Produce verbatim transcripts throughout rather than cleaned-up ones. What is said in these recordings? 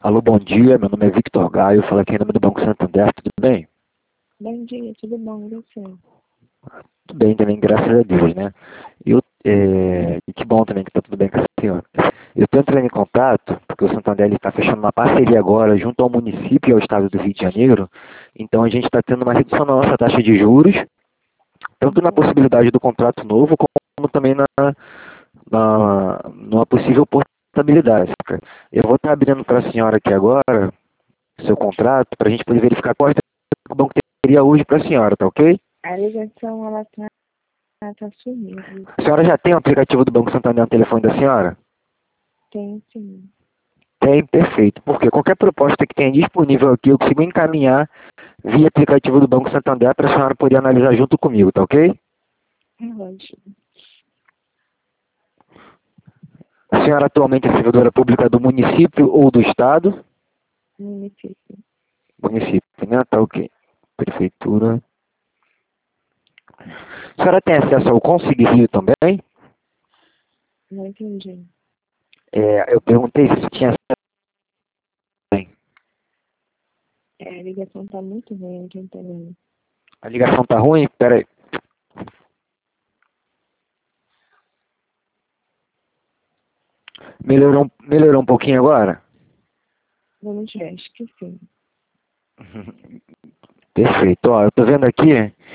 Alô, bom dia. Meu nome é Victor Gaio. Falo aqui em nome do Banco Santander. Tudo bem? Bom dia, tudo bom, e você? Tudo bem também, graças a Deus, né? Eu, é, e que bom também que está tudo bem com a senhora. Eu estou entrando em contato, porque o Santander está fechando uma parceria agora junto ao município e ao estado do Rio de Janeiro. Então a gente está tendo uma redução na nossa taxa de juros, tanto na Uhum. possibilidade do contrato novo, como também na, na, numa possível portabilidade. Eu vou estar abrindo para a senhora aqui agora seu contrato, para a gente poder verificar qual é o banco teria hoje para a senhora, tá ok? A ligação, ela tá, ela tá sumindo. A senhora já tem o aplicativo do Banco Santander no telefone da senhora? Tem sim. Tem, perfeito. Porque qualquer proposta que tenha disponível aqui, eu consigo encaminhar via aplicativo do Banco Santander para a senhora poder analisar junto comigo, tá ok? Relógio. A senhora atualmente é servidora pública do município ou do estado? Município. Município, né? Tá ok. Prefeitura. A senhora tem acesso ao Consig Rio também? Não entendi. É, eu perguntei se tinha acesso também. É, a ligação tá muito ruim, não tô entendendo. A ligação tá ruim? Pera aí. Melhorou, melhorou um pouquinho agora? Vamos ver, acho que sim. Perfeito. Ó, eu tô vendo aqui.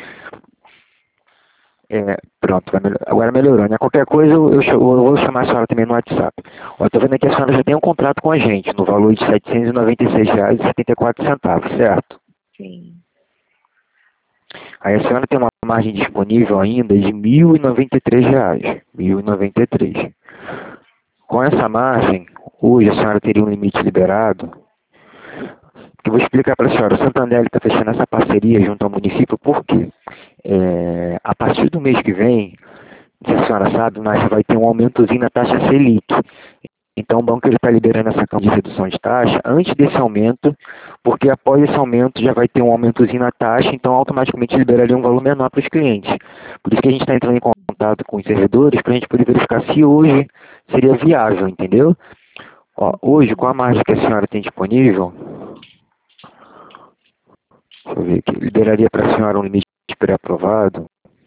É, pronto, vai melhor- agora melhorou, né? Qualquer coisa eu, eu, cha- eu vou chamar a senhora também no WhatsApp. Ó, eu tô vendo aqui que a senhora já tem um contrato com a gente, no valor de setecentos e noventa e seis reais e setenta e quatro centavos, certo? Sim. Aí a senhora tem uma margem disponível ainda de mil e noventa e três reais. Mil e noventa e três. Com essa margem, hoje a senhora teria um limite liberado. Que eu vou explicar para a senhora. O Santander está fechando essa parceria junto ao município, por quê? É, a partir do mês que vem, se a senhora sabe, mas vai ter um aumentozinho na taxa Selic. Então o banco está liberando essa campanha de redução de taxa antes desse aumento, porque após esse aumento já vai ter um aumentozinho na taxa, então automaticamente liberaria um valor menor para os clientes. Por isso que a gente está entrando em contato com os servidores para a gente poder verificar se hoje seria viável, entendeu? Ó, hoje, com Entendi. a margem que a senhora tem disponível, deixa eu ver aqui, liberaria para a senhora um limite pré-aprovado.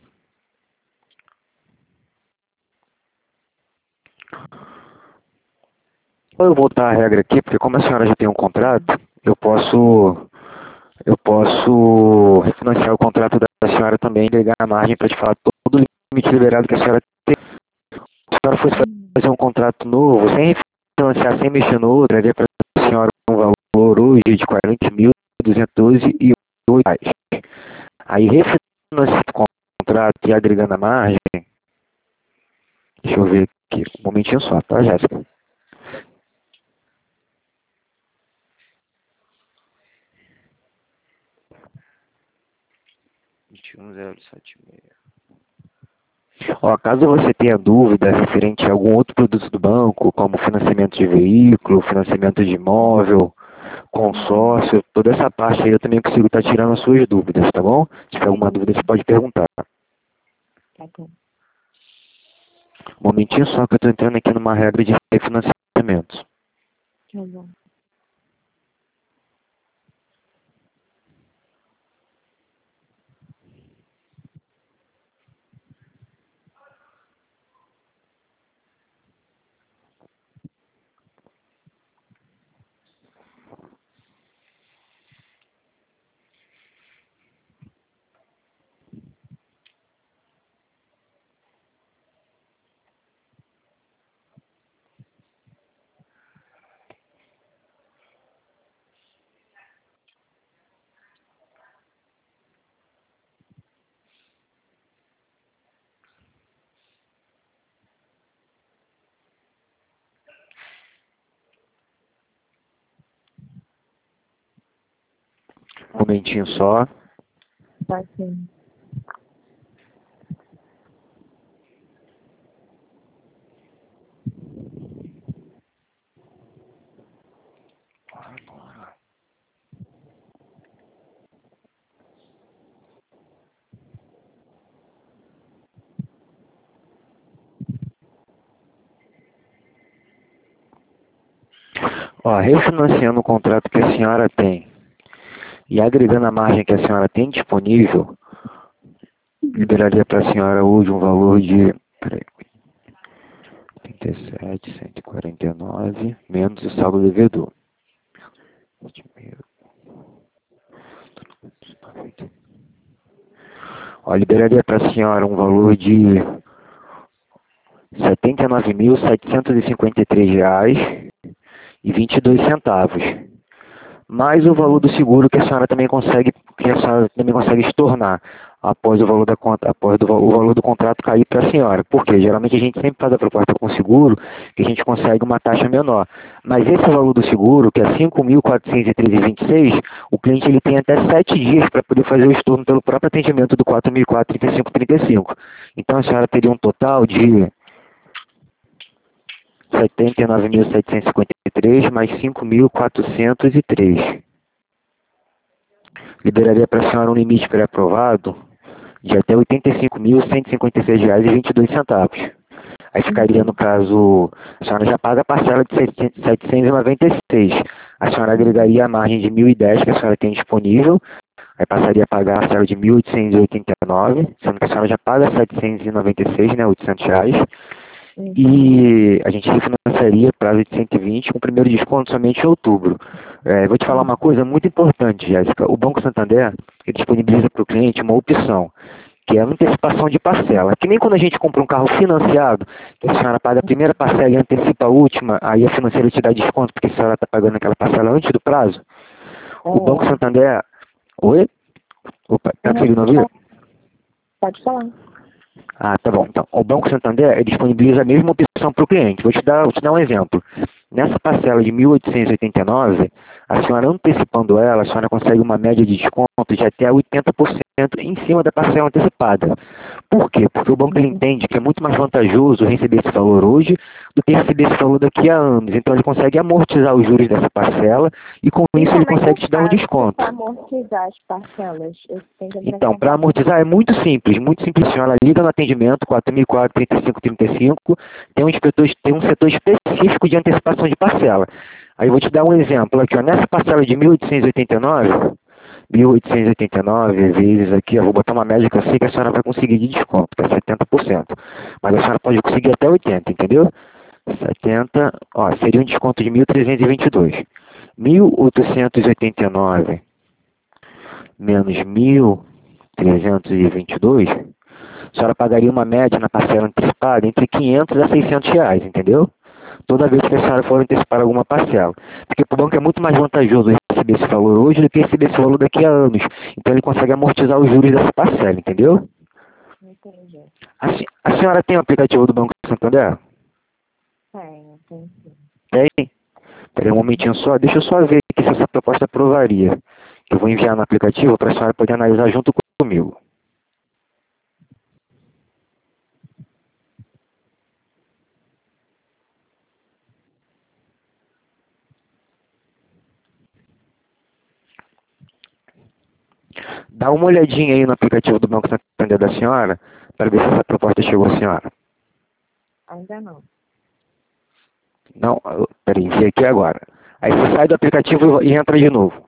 Ou eu vou botar a regra aqui, porque como a senhora já tem um contrato, eu posso eu posso refinanciar o contrato da senhora também e ligar a margem para te falar todo o limite liberado que a senhora tem. Se a senhora fosse Hum, fazer um contrato novo, sem refinanciar, sem mexer no outro, daria para a senhora um valor hoje de quarenta mil duzentos e oito reais. Aí refinanciando o contrato e agregando a margem, deixa eu ver aqui, um momentinho só, tá, Jéssica? vinte e um zero sete seis. Ó, caso você tenha dúvida referente a algum outro produto do banco, como financiamento de veículo, financiamento de imóvel, uhum. consórcio, toda essa parte aí eu também consigo estar tirando as suas dúvidas, tá bom? Se tiver alguma dúvida, você Beleza. pode perguntar. Tá bom. Um momentinho só que eu estou entrando aqui numa regra de refinanciamento. Tá bom. Um momentinho só. Tá sim. Ó, refinanciando o contrato que a senhora tem e agregando a margem que a senhora tem disponível, liberaria para a senhora hoje um valor de peraí, trinta e sete, cento e quarenta e nove, menos o saldo devedor. Ó, liberaria para a senhora um valor de setenta e nove mil, setecentos e cinquenta e três reais e vinte e dois centavos. Mais o valor do seguro que a senhora também consegue, que a senhora também consegue estornar após o valor da conta, após do, o valor do contrato cair para a senhora. Porque geralmente a gente sempre faz a proposta com seguro que a gente consegue uma taxa menor. Mas esse valor do seguro, que é cinco mil quatrocentos e treze reais e vinte e seis centavos, o cliente ele tem até sete dias para poder fazer o estorno pelo próprio atendimento do quatro mil e quatro, trinta e cinco, trinta e cinco. Então a senhora teria um total de setenta e nove mil setecentos e cinquenta e três mais cinco mil quatrocentos e três. Liberaria para a senhora um limite pré-aprovado de até oitenta e cinco mil cento e cinquenta e seis reais e vinte e dois centavos. Aí ficaria, no caso, a senhora já paga a parcela de setecentos e noventa e seis. A senhora agregaria a margem de mil e dez que a senhora tem disponível. Aí passaria a pagar a parcela de mil oitocentos e oitenta e nove, sendo que a senhora já paga setecentos e noventa e seis, né, oitocentos reais. Uhum. E a gente refinanciaria prazo de cento e vinte com o primeiro desconto somente em outubro. É, vou te falar uma coisa muito importante, Jéssica. O Banco Santander ele disponibiliza para o cliente uma opção, que é a antecipação de parcela. Que nem quando a gente compra um carro financiado, que a senhora paga a primeira parcela e antecipa a última, aí a financeira te dá desconto porque a senhora está pagando aquela parcela antes do prazo. O É. Banco Santander... Oi? Opa, tá conseguindo ouvir? Pode falar. Ah, tá bom. Então, o Banco Santander ele disponibiliza a mesma opção para o cliente. Vou te dar, vou te dar um exemplo. Nessa parcela de mil oitocentos e oitenta e nove, a senhora antecipando ela, a senhora consegue uma média de desconto de até oitenta por cento em cima da parcela antecipada. Por quê? Porque o banco ele entende que é muito mais vantajoso receber esse valor hoje do que receber esse valor daqui a anos. Então ele consegue amortizar os juros dessa parcela e com E isso ele como é que consegue eu te dar um faço desconto. para amortizar as parcelas? Eu tenho que entrar em Então, para contato. amortizar é muito simples, muito simples. A senhora liga no atendimento quatro mil e quatro, trinta e cinco, trinta e cinco, tem um, inspetor, tem um setor específico de antecipação de parcela. Aí eu vou te dar um exemplo aqui, ó. Nessa parcela de mil oitocentos e oitenta e nove, mil oitocentos e oitenta e nove vezes aqui, eu vou botar uma média que eu sei que a senhora vai conseguir de desconto, que é setenta por cento. Mas a senhora pode conseguir até oitenta por cento, entendeu? setenta, ó, seria um desconto de mil trezentos e vinte e dois. mil oitocentos e oitenta e nove menos mil trezentos e vinte e dois, a senhora pagaria uma média na parcela antecipada entre quinhentos a seiscentos reais, entendeu? Toda vez que a senhora for antecipar alguma parcela. Porque para o banco é muito mais vantajoso receber esse valor hoje do que receber esse valor daqui a anos. Então ele consegue amortizar os juros dessa parcela, entendeu? Entendi. A, a senhora tem o aplicativo do Banco Santander? Tenho, tenho sim. Tem? Peraí um momentinho só, deixa eu só ver aqui se essa proposta aprovaria. Eu vou enviar no aplicativo para a senhora poder analisar junto comigo. Dá uma olhadinha aí no aplicativo do Banco Santander da senhora, para ver se essa proposta chegou à senhora. Ainda não. Não, peraí, enviei aqui agora. Aí você sai do aplicativo e entra de novo.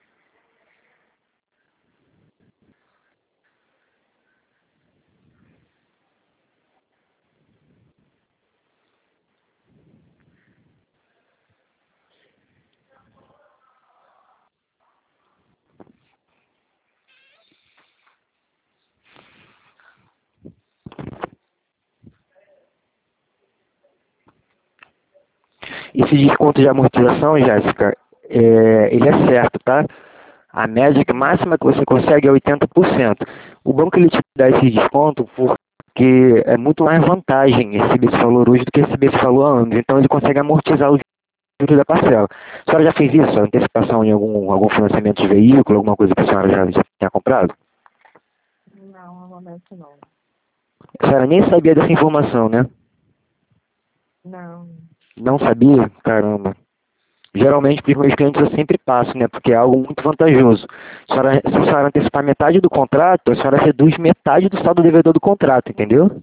Esse desconto de amortização, Jéssica, é, ele é certo, tá? A média que máxima que você consegue é oitenta por cento. O banco ele te dá esse desconto porque é muito mais vantagem receber esse valor hoje do que receber esse valor há anos. Então ele consegue amortizar os juros da parcela. A senhora já fez isso? Antecipação em algum, algum financiamento de veículo, alguma coisa que a senhora já, já tenha comprado? Não, no momento não. A senhora nem sabia dessa informação, né? Não. Não sabia? Caramba. Geralmente, para os meus clientes eu sempre passo, né? Porque é algo muito vantajoso. A senhora, se a senhora antecipar metade do contrato, a senhora reduz metade do saldo devedor do contrato, entendeu?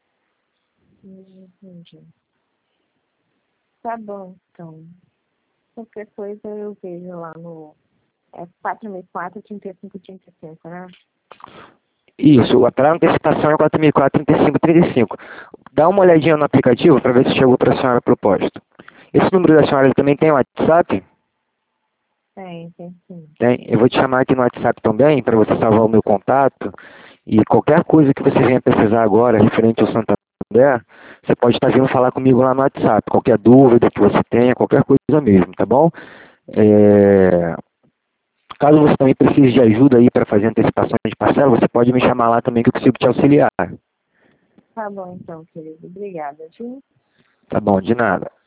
Entendi. Tá bom, então. Qualquer coisa eu vejo lá no é quatro mil e quatro, trinta e cinco, trinta e cinco, né? Isso, para antecipação é quatro mil e quatro, trinta e cinco, trinta e cinco. Dá uma olhadinha no aplicativo para ver se chegou para a senhora a propósito. Esse número da senhora ele também tem WhatsApp? Tem, tem sim. Tem. Eu vou te chamar aqui no WhatsApp também para você salvar o meu contato. E qualquer coisa que você venha precisar agora referente ao Santander, você pode estar vindo falar comigo lá no WhatsApp. Qualquer dúvida que você tenha, qualquer coisa mesmo, tá bom? É... Caso você também precise de ajuda aí para fazer antecipação de parcela, você pode me chamar lá também que eu consigo te auxiliar. Tá bom então, querido. Obrigada, viu? Tá bom, de nada.